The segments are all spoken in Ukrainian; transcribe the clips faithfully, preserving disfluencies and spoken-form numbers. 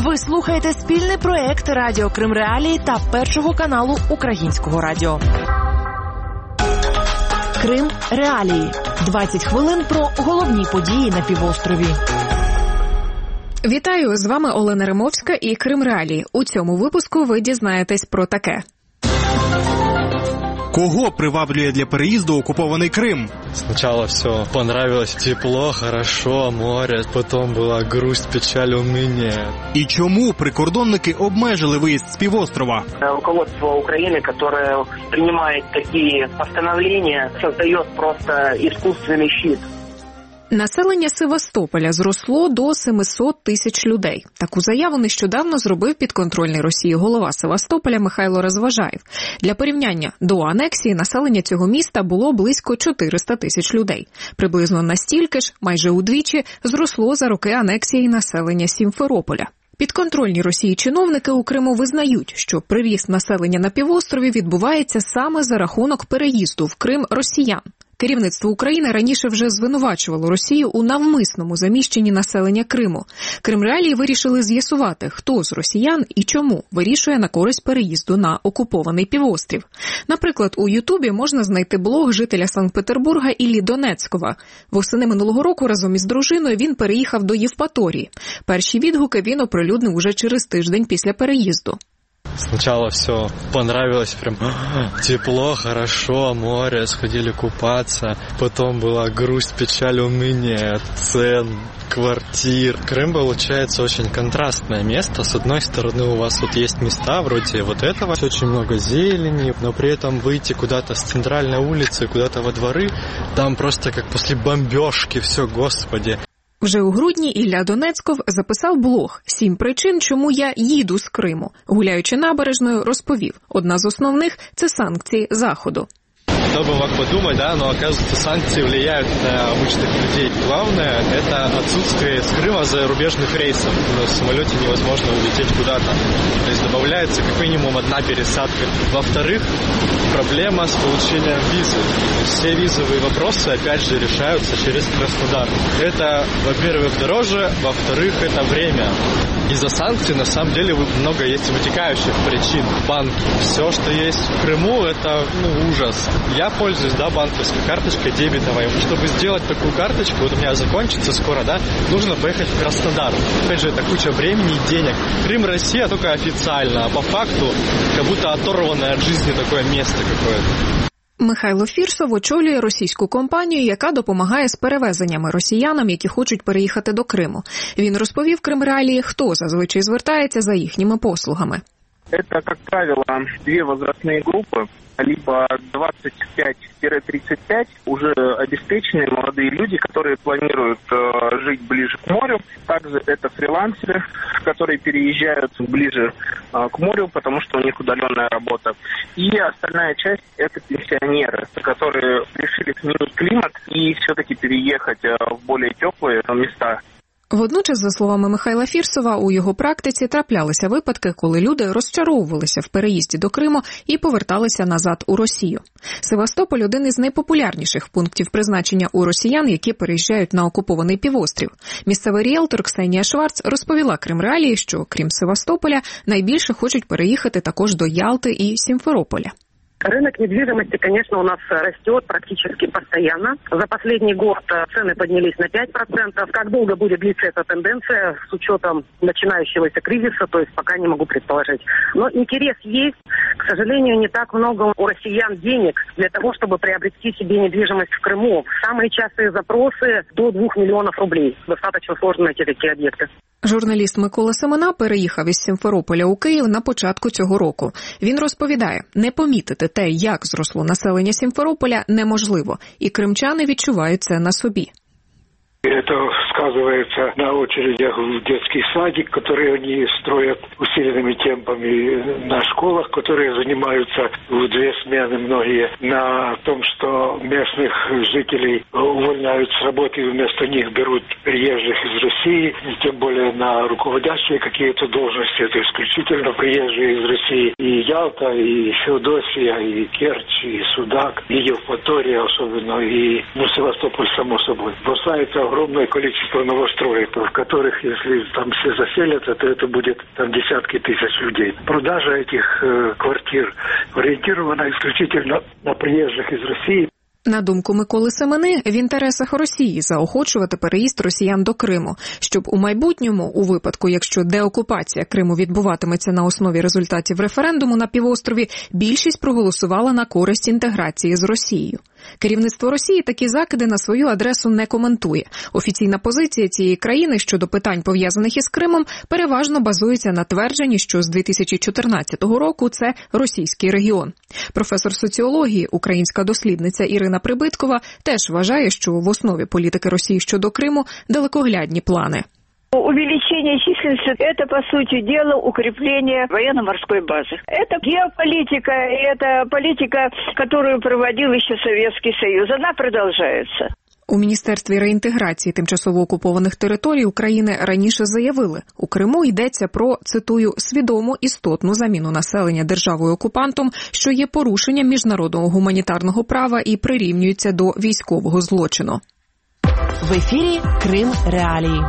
Ви слухаєте спільний проєкт Радіо Крим Реалії та Першого каналу Українського радіо. Крим Реалії. двадцять хвилин про головні події на півострові. Вітаю, з вами Олена Римовська і Крим Реалії. У цьому випуску ви дізнаєтесь про таке. Кого приваблює для переїзду окупований Крим? Сначала все понравилось, тепло, хорошо, море, потом была грусть, печаль, уныние. І чому прикордонники обмежили виїзд з півострова? Руководство Украины, которое принимает такие постановления, создает просто искусственный щит. Населення Севастополя зросло до сімсот тисяч людей. Таку заяву нещодавно зробив підконтрольний Росії голова Севастополя Михайло Розважаєв. Для порівняння, до анексії населення цього міста було близько чотириста тисяч людей. Приблизно настільки ж, майже удвічі, зросло за роки анексії населення Сімферополя. Підконтрольні Росії чиновники у Криму визнають, що приріст населення на півострові відбувається саме за рахунок переїзду в Крим росіян. Керівництво України раніше вже звинувачувало Росію у навмисному заміщенні населення Криму. Крим Реалії вирішили з'ясувати, хто з росіян і чому вирішує на користь переїзду на окупований півострів. Наприклад, у Ютубі можна знайти блог жителя Санкт-Петербурга Іллі Донецького. Восени минулого року разом із дружиною він переїхав до Євпаторії. Перші відгуки він оприлюднив уже через тиждень після переїзду. Сначала все понравилось, прям тепло, хорошо, море, сходили купаться. Потом была грусть, печаль, уныние, цен, квартир. Крым, получается, очень контрастное место. С одной стороны, у вас вот есть места вроде вот этого, очень много зелени, но при этом выйти куда-то с центральной улицы, куда-то во дворы, там просто как после бомбежки все, господи. Вже у грудні Ілля Донецьков записав блог «Сім причин, чому я їду з Криму». Гуляючи набережною, розповів, одна з основних – це санкції Заходу. Кто бы мог подумать, да, но оказывается санкции влияют на обычных людей. Главное – это отсутствие с Крыма зарубежных рейсов. На самолете невозможно улететь куда-то. То есть добавляется как минимум одна пересадка. Во-вторых, проблема с получением визы. Все визовые вопросы, опять же, решаются через Краснодар. Это, во-первых, дороже, во-вторых, это время. Из-за санкций, на самом деле, много есть вытекающих причин. Банки. Все, что есть в Крыму, это ну, ужас. Я пользуюсь, да, банковской карточкой дебетовой. Чтобы сделать такую карточку, вот у меня закончится скоро, да, нужно поехать в Краснодар. Опять же, это куча времени и денег. Крым Россия только официально, а по факту, как будто оторванное от жизни такое место какое-то. Михайло Фірсов очолює російську компанію, яка допомагає з перевезеннями росіянам, які хочуть переїхати до Криму. Він розповів Крим Реалії, хто зазвичай звертається за їхніми послугами. Это, как правило, две возрастные группы, либо двадцать пять - тридцать пять, уже обеспеченные молодые люди, которые планируют э, жить ближе к морю. Также это фрилансеры, которые переезжают ближе э, к морю, потому что у них удаленная работа. И остальная часть – это пенсионеры, которые решили сменить климат и все-таки переехать э, в более теплые места. Водночас, за словами Михайла Фірсова, у його практиці траплялися випадки, коли люди розчаровувалися в переїзді до Криму і поверталися назад у Росію. Севастополь – один із найпопулярніших пунктів призначення у росіян, які переїжджають на окупований півострів. Місцевий ріелтор Ксенія Шварц розповіла Крим Реалії, що, крім Севастополя, найбільше хочуть переїхати також до Ялти і Сімферополя. Рынок недвижимости, конечно, у нас растет практически постоянно. За последний год цены поднялись на пять процентов. Как долго будет длиться эта тенденция с учетом начинающегося кризиса, то есть пока не могу предположить. Но интерес есть. К сожалению, не так много у россиян денег для того, чтобы приобрести себе недвижимость в Крыму. Самые частые запросы до двух миллионов рублей. Достаточно сложно найти такие объекты. Журналіст Микола Семена переїхав із Сімферополя у Київ на початку цього року. Він розповідає, не помітити те, як зросло населення Сімферополя, неможливо, і кримчани відчувають це на собі. Это сказывается на очередях в детский садик, которые они строят усиленными темпами, на школах, которые занимаются в две смены многие, на том, что местных жителей увольняют с работы и вместо них берут приезжих из России, тем более на руководящие какие-то должности, это исключительно приезжие из России. И Ялта, и Феодосия, и Керчь, и Судак, и Евпатория особенно, и ну, Севастополь само собой. Бросается огромное количество новостроек, в которых, если там все заселятся, то это будет там десятки тысяч людей. Продажа этих э, квартир ориентирована исключительно на приезжих из России. На думку Миколи Семени, в інтересах Росії заохочувати переїзд росіян до Криму, щоб у майбутньому, у випадку, якщо деокупація Криму відбуватиметься на основі результатів референдуму на півострові, більшість проголосувала на користь інтеграції з Росією. Керівництво Росії такі закиди на свою адресу не коментує. Офіційна позиція цієї країни щодо питань, пов'язаних із Кримом, переважно базується на твердженні, що з дві тисячі чотирнадцятого року це російський регіон. Професор соціології, українська дослідниця Ірина Прибиткова, теж вважає, що в основі політики Росії щодо Криму далекоглядні плани. Увеличение численности – это, по сути дела, укрепление военно-морской базы. Это геополитика, это политика, которую проводил еще Советский Союз. Она продолжается. У Міністерстві реінтеграції тимчасово окупованих територій України раніше заявили, у Криму йдеться про, цитую, свідому істотну заміну населення державою-окупантом, що є порушенням міжнародного гуманітарного права і прирівнюється до військового злочину. В ефірі Крим Реалії.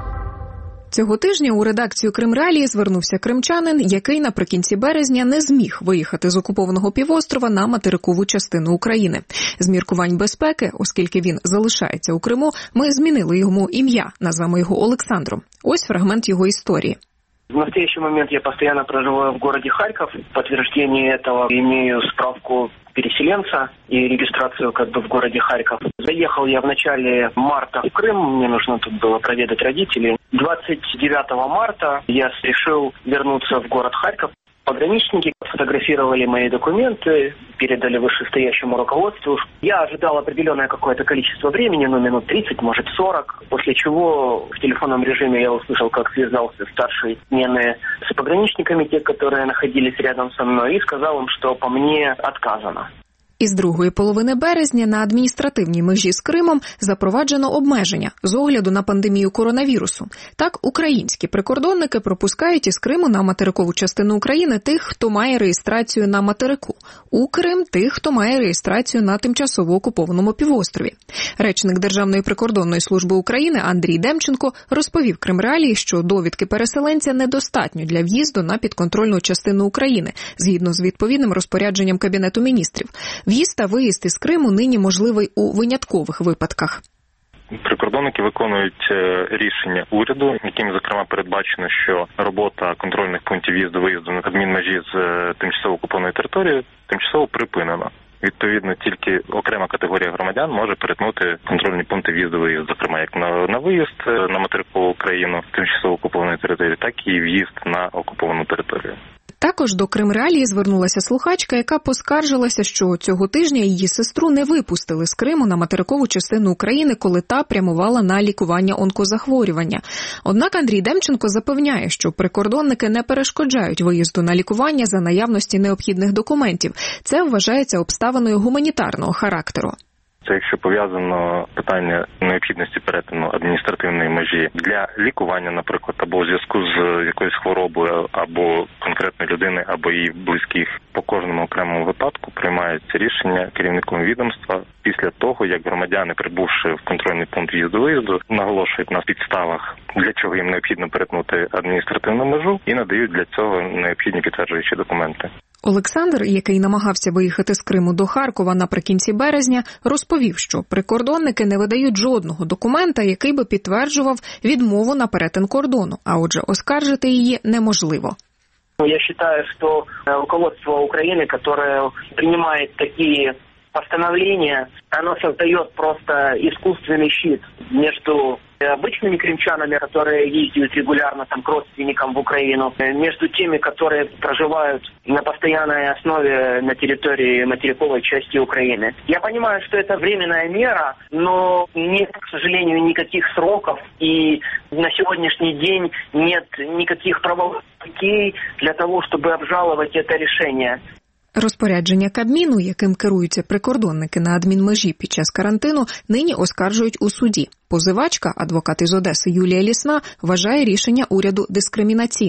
Цього тижня у редакцію Крим Реалії звернувся кримчанин, який наприкінці березня не зміг виїхати з окупованого півострова на материкову частину України. З міркувань безпеки, оскільки він залишається у Криму, ми змінили йому ім'я, назвемо його Олександром. Ось фрагмент його історії. В настоящий момент я постоянно проживаю в городе Харьков. В подтверждение этого имею справку переселенца и регистрацию как бы в городе Харьков. Заехал я в начале марта в Крым, мне нужно тут было проведать родителей. двадцать девятого марта я решил вернуться в город Харьков. Пограничники фотографировали мои документы, передали вышестоящему руководству. Я ожидал определенное какое-то количество времени, ну, минут тридцать, может, сорок, после чего в телефонном режиме я услышал, как связался старший смены с пограничниками, те, которые находились рядом со мной, и сказал им, что по мне отказано. Із другої половини березня на адміністративній межі з Кримом запроваджено обмеження з огляду на пандемію коронавірусу. Так, українські прикордонники пропускають із Криму на материкову частину України тих, хто має реєстрацію на материку. У Крим – тих, хто має реєстрацію на тимчасово окупованому півострові. Речник Державної прикордонної служби України Андрій Демченко розповів Крим Реалії, що довідки переселенця недостатньо для в'їзду на підконтрольну частину України, згідно з відповідним розпорядженням Кабінету міністрів. В'їзд та виїзд із Криму нині можливий у виняткових випадках. Прикордонники виконують рішення уряду, яким, зокрема, передбачено, що робота контрольних пунктів в'їзду-виїзду на адмінмежі з тимчасово окупованої території тимчасово припинена. Відповідно, тільки окрема категорія громадян може перетнути контрольні пункти в'їзду-виїзду, зокрема, як на, на виїзд на материкову Україну з тимчасово окупованої території, так і в'їзд на окуповану територію. Також до Крим Реалії звернулася слухачка, яка поскаржилася, що цього тижня її сестру не випустили з Криму на материкову частину України, коли та прямувала на лікування онкозахворювання. Однак Андрій Демченко запевняє, що прикордонники не перешкоджають виїзду на лікування за наявності необхідних документів. Це вважається обставиною гуманітарного характеру. Це якщо пов'язано питання необхідності перетину адміністративної межі для лікування, наприклад, або у зв'язку з якоюсь хворобою, або конкретної людини, або її близьких. По кожному окремому випадку приймається рішення керівником відомства після того, як громадяни, прибувши в контрольний пункт в'їзду-виїзду, наголошують на підставах, для чого їм необхідно перетнути адміністративну межу, і надають для цього необхідні підтверджуючі документи. Олександр, який намагався виїхати з Криму до Харкова наприкінці березня, розповів, що прикордонники не видають жодного документа, який би підтверджував відмову на перетин кордону, а отже, оскаржити її неможливо. Я вважаю, що руководство України, яке приймає такі постановления, оно создает просто искусственный щит между обычными крымчанами, которые ездят регулярно там, к родственникам в Украину, между теми, которые проживают на постоянной основе на территории материковой части Украины. Я понимаю, что это временная мера, но нет, к сожалению, никаких сроков, и на сегодняшний день нет никаких правовых путей для того, чтобы обжаловать это решение. Розпорядження Кабміну, яким керуються прикордонники на адмінмежі під час карантину, нині оскаржують у суді. Позивачка, адвокат із Одеси Юлія Лісна, вважає рішення уряду дискримінаційним.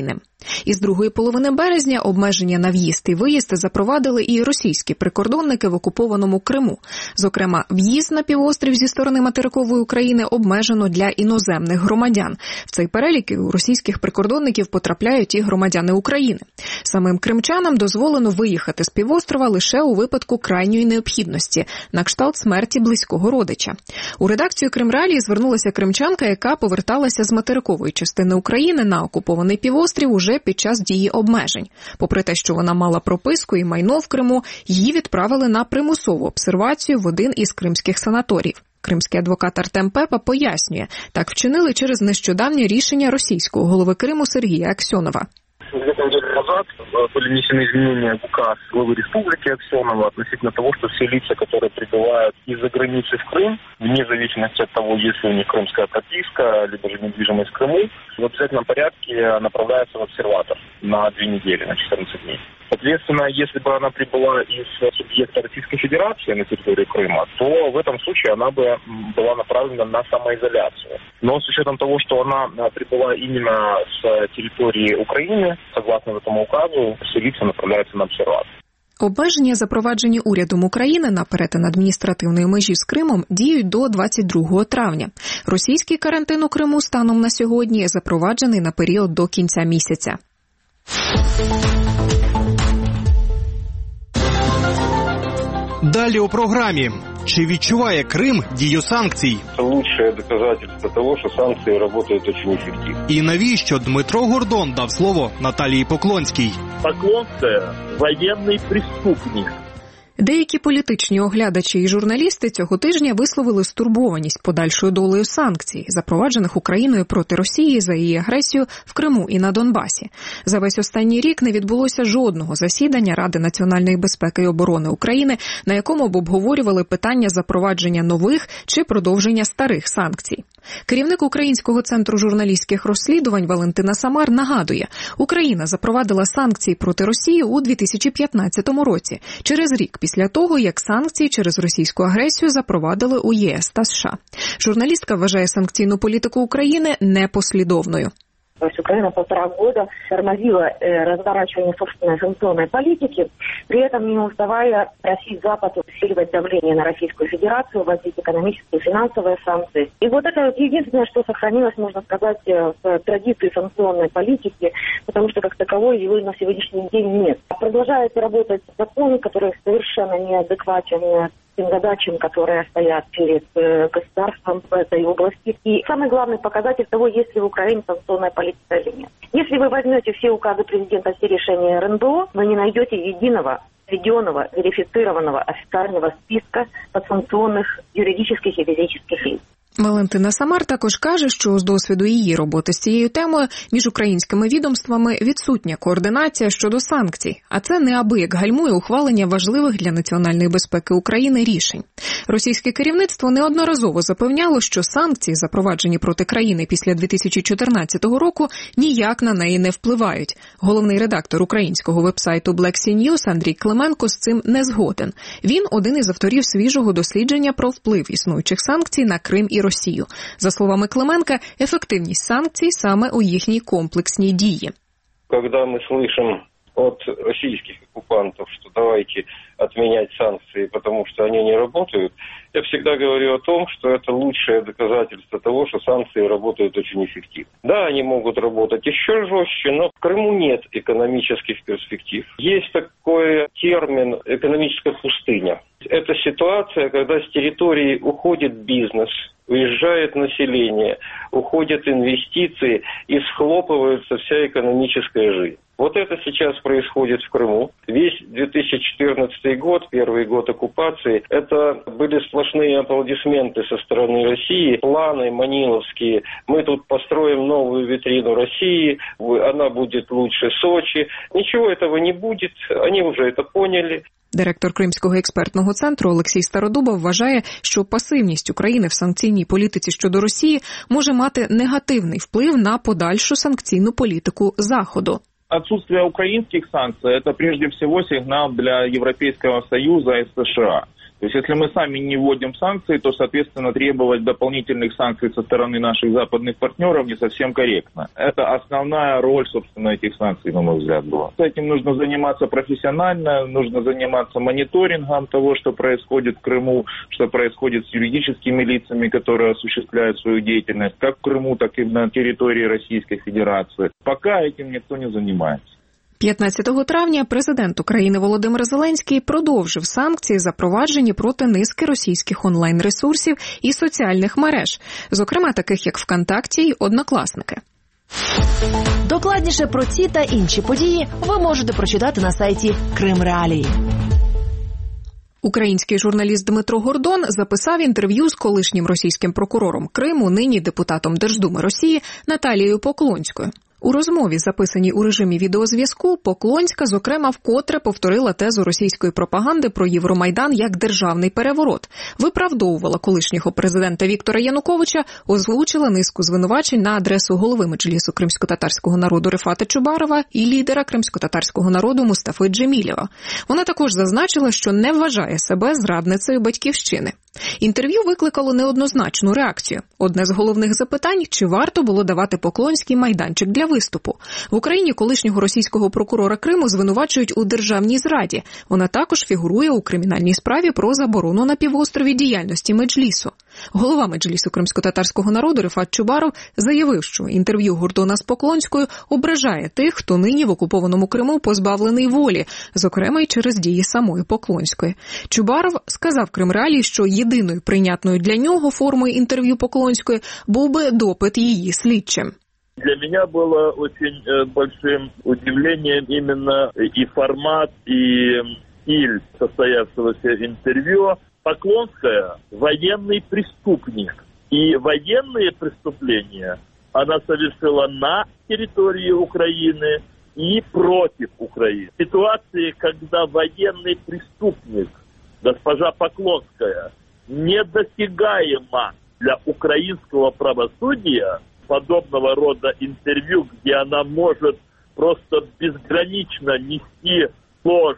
Із другої половини березня обмеження на в'їзд і виїзд запровадили і російські прикордонники в окупованому Криму. Зокрема, в'їзд на півострів зі сторони материкової України обмежено для іноземних громадян. В цей перелік у російських прикордонників потрапляють і громадяни України. Самим кримчанам дозволено виїхати з півострова лише у випадку крайньої необхідності, на кшталт смерті близького родича. У редакцію Кримреалії звернулася кримчанка, яка поверталася з материкової частини України на окупований півострів уже під час дії обмежень. Попри те, що вона мала прописку і майно в Криму, її відправили на примусову обсервацію в один із кримських санаторіїв. Кримський адвокат Артем Пепа пояснює, так вчинили через нещодавнє рішення російського голови Криму Сергія Аксьонова. Где-то неделю назад были внесены изменения в указ главы республики Аксьонова относительно того, что все лица, которые прибывают из-за границы в Крым, вне зависимости от того, если у них крымская прописка, либо же недвижимость в Крыму, в обязательном порядке направляются в обсерватор на две недели, на четырнадцать дней. Соответственно, если бы она прибыла из субъекта Российской Федерации на территорию Крыма, то в этом случае она бы была направлена на самоизоляцию. Но с учетом того, что она прибыла именно с территории Украины, согласно этому указу, все лица направляются на обсерватор. Обмеження, запроваджені урядом України на перетин адміністративної межі з Кримом, діють до двадцять другого травня. Російський карантин у Криму станом на сьогодні запроваджений на період до кінця місяця. Далі у програмі. Чи відчуває Крим дію санкцій? Це лучшее доказательство того, що санкції працюють дуже ефективно. І навіщо Дмитро Гордон дав слово Наталії Поклонській? Поклон – це воєнний преступник. Деякі політичні оглядачі і журналісти цього тижня висловили стурбованість подальшою долею санкцій, запроваджених Україною проти Росії за її агресію в Криму і на Донбасі. За весь останній рік не відбулося жодного засідання Ради національної безпеки і оборони України, на якому б обговорювали питання запровадження нових чи продовження старих санкцій. Керівник Українського центру журналістських розслідувань Валентина Самар нагадує, Україна запровадила санкції проти Росії у дві тисячі п'ятнадцятому році, через рік після того, як санкції через російську агресію запровадили у ЄС та США. Журналістка вважає санкційну політику України непослідовною. То есть Украина полтора года тормозила э, разворачивание собственной санкционной политики, при этом не уставая просить Запад усиливать давление на Российскую Федерацию, вводить экономические и финансовые санкции. И вот это вот единственное, что сохранилось, можно сказать, в традиции санкционной политики, потому что как таковой его на сегодняшний день нет. Продолжает работать закон, который совершенно неадекватен тем задачам, которые стоят перед э, государством в этой области. И самый главный показатель того, есть ли в Украине санкционная политика или нет. Если вы возьмете все указы президента, все решения эр эн бэ о, вы не найдете единого, введенного, верифицированного официального списка подсанкционных юридических и физических лиц. Валентина Самар також каже, що з досвіду її роботи з цією темою між українськими відомствами відсутня координація щодо санкцій, а це неабияк гальмує ухвалення важливих для національної безпеки України рішень. Російське керівництво неодноразово запевняло, що санкції, запроваджені проти країни після дві тисячі чотирнадцятого року, ніяк на неї не впливають. Головний редактор українського вебсайту Black Sea News Андрій Клименко з цим не згоден. Він один із авторів свіжого дослідження про вплив існуючих санкцій на Крим і Росію. За словами Клименка, ефективність санкцій саме у їхній комплексній дії. Коли ми слышим от российских оккупантов, что давайте отменять санкции, потому что они не работают, я всегда говорю о том, что это лучшее доказательство того, что санкции работают очень эффективно. Да, они могут работать еще жестче, но в Крыму нет экономических перспектив. Есть такой термин «экономическая пустыня». Это ситуация, когда с территории уходит бизнес, уезжает население, уходят инвестиции и схлопывается вся экономическая жизнь. Вот это сейчас происходит в Крыму. Весь две тысячи четырнадцатый год, первый год оккупации, это были сплошные аплодисменты со стороны России, планы маниловские. Мы тут построим новую витрину России, она будет лучше Сочи. Ничего этого не будет, они уже это поняли. Директор Кримського експертного центру Олексій Стародубов вважає, що пасивність України в санкційній політиці щодо Росії може мати негативний вплив на подальшу санкційну політику Заходу. Отсутствие украинских санкций – это прежде всего сигнал для Европейского Союза и США. То есть, если мы сами не вводим санкции, то, соответственно, требовать дополнительных санкций со стороны наших западных партнеров не совсем корректно. Это основная роль, собственно, этих санкций, на мой взгляд, была. С этим нужно заниматься профессионально, нужно заниматься мониторингом того, что происходит в Крыму, что происходит с юридическими лицами, которые осуществляют свою деятельность, как в Крыму, так и на территории Российской Федерации. Пока этим никто не занимается. п'ятнадцятого травня президент України Володимир Зеленський продовжив санкції, запроваджені проти низки російських онлайн-ресурсів і соціальних мереж, зокрема таких як ВКонтакті й Однокласники. Докладніше про ці та інші події ви можете прочитати на сайті Крим Реалії. Український журналіст Дмитро Гордон записав інтерв'ю з колишнім російським прокурором Криму, нині депутатом Держдуми Росії Наталією Поклонською. У розмові, записаній у режимі відеозв'язку, Поклонська, зокрема, вкотре повторила тезу російської пропаганди про Євромайдан як державний переворот, виправдовувала колишнього президента Віктора Януковича, озвучила низку звинувачень на адресу голови Меджлісу кримськотатарського народу Рефата Чубарова і лідера кримськотатарського народу Мустафи Джемілєва. Вона також зазначила, що не вважає себе зрадницею батьківщини. Інтерв'ю викликало неоднозначну реакцію. Одне з головних запитань – чи варто було давати Поклонській майданчик для виступу. В Україні колишнього російського прокурора Криму звинувачують у державній зраді. Вона також фігурує у кримінальній справі про заборону на півострові діяльності Меджлісу. Голова Меджлісу кримськотатарського народу Рефат Чубаров заявив, що інтерв'ю Гордона з Поклонською ображає тих, хто нині в окупованому Криму позбавлений волі, зокрема й через дії самої Поклонської. Чубаров сказав Кримреалії, що єдиною прийнятною для нього формою інтерв'ю Поклонської був би допит її слідчим. Для меня было очень э, большим удивлением именно и формат, и стиль состоявшегося интервью. Поклонская – военный преступник. И военные преступления она совершила на территории Украины и против Украины. В ситуации, когда военный преступник, госпожа Поклонская, недосягаема для украинского правосудия, подобного рода интервью, где она может просто безгранично нести ложь,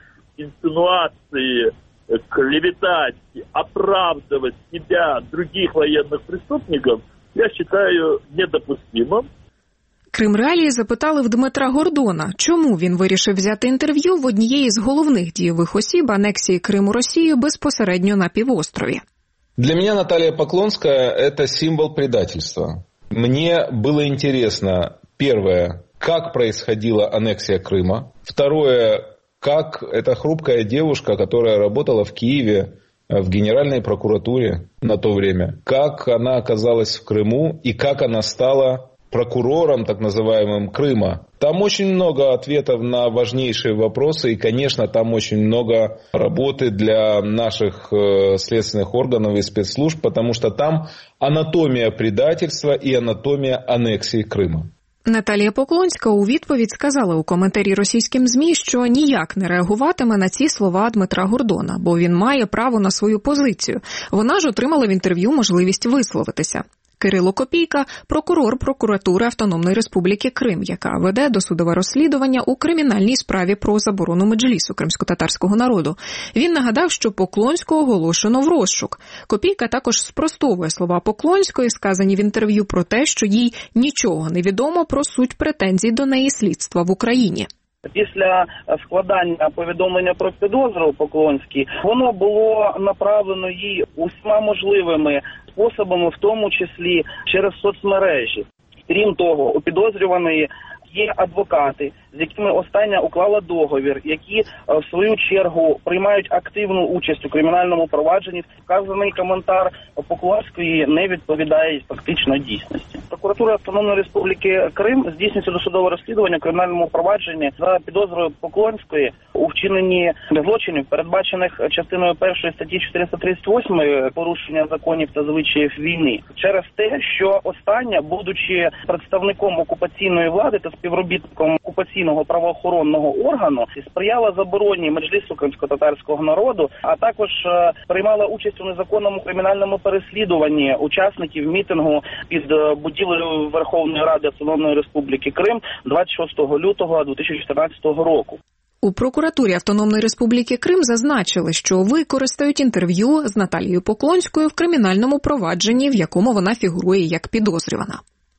инсинуации, клеветать, оправдывать себя, других военных преступников, я считаю недопустимым. Кримреалії запитали в Дмитра Гордона, чому він вирішив взяти інтерв'ю в однієї з головних дійових осіб анексії Криму Росією безпосередньо на півострові. Для меня Наталья Поклонская – это символ предательства. Мне было интересно, первое, как происходила аннексия Крыма. Второе, как эта хрупкая девушка, которая работала в Киеве, в Генеральной прокуратуре на то время, как она оказалась в Крыму и как она стала прокурором, так называемым, Крыма. Там очень много ответов на важнейшие вопросы, и, конечно, там очень много работы для наших э, следственных органов и спецслужб, потому что там анатомия предательства и анатомия аннексии Крыма. Наталія Поклонська у відповідь сказала у коментарі російським ЗМІ, що ніяк не реагуватиме на ці слова Дмитра Гордона, бо він має право на свою позицію. Вона ж отримала в інтерв'ю можливість висловитися. Кирило Копійка – прокурор прокуратури Автономної Республіки Крим, яка веде досудове розслідування у кримінальній справі про заборону Меджлісу кримськотатарського народу. Він нагадав, що Поклонську оголошено в розшук. Копійка також спростовує слова Поклонської, сказані в інтерв'ю, про те, що їй нічого не відомо про суть претензій до неї слідства в Україні. Після складання повідомлення про підозру Поклонській, воно було направлено їй усіма можливими способами, в тому числі через соцмережі. Крім того, у підозрюваної є адвокати, з якими остання уклала договір, які в свою чергу приймають активну участь у кримінальному провадженні. Вказаний коментар Поклонської не відповідає фактично дійсності. Прокуратура Автономної Республіки Крим здійснюється досудове розслідування у кримінальному провадженні за підозрою Поклонської у вчиненні злочинів, передбачених частиною першої статті чотириста тридцять восьмої порушення законів та звичаїв війни, через те, що остання, будучи представником окупаційної влади та співробітником окупаційного правоохоронного органу, сприяла забороні Меджлісу кримськотатарського народу, а також приймала участь у незаконному кримінальному переслідуванні учасників мітингу під будівлею Верховної Ради Автономної Республіки Крим двадцять шостого лютого дві тисячі чотирнадцятого року. У прокуратурі Автономної Республіки Крим зазначили, що використають інтерв'ю з Наталією Поклонською в кримінальному провадженні, в якому вона фігурує як підозрювана.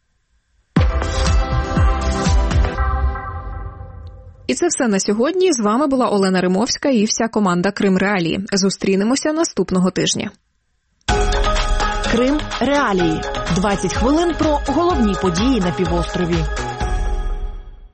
І це все на сьогодні. З вами була Олена Римовська і вся команда Крим Реалії. Зустрінемося наступного тижня. Крим Реалії. двадцять хвилин про головні події на півострові.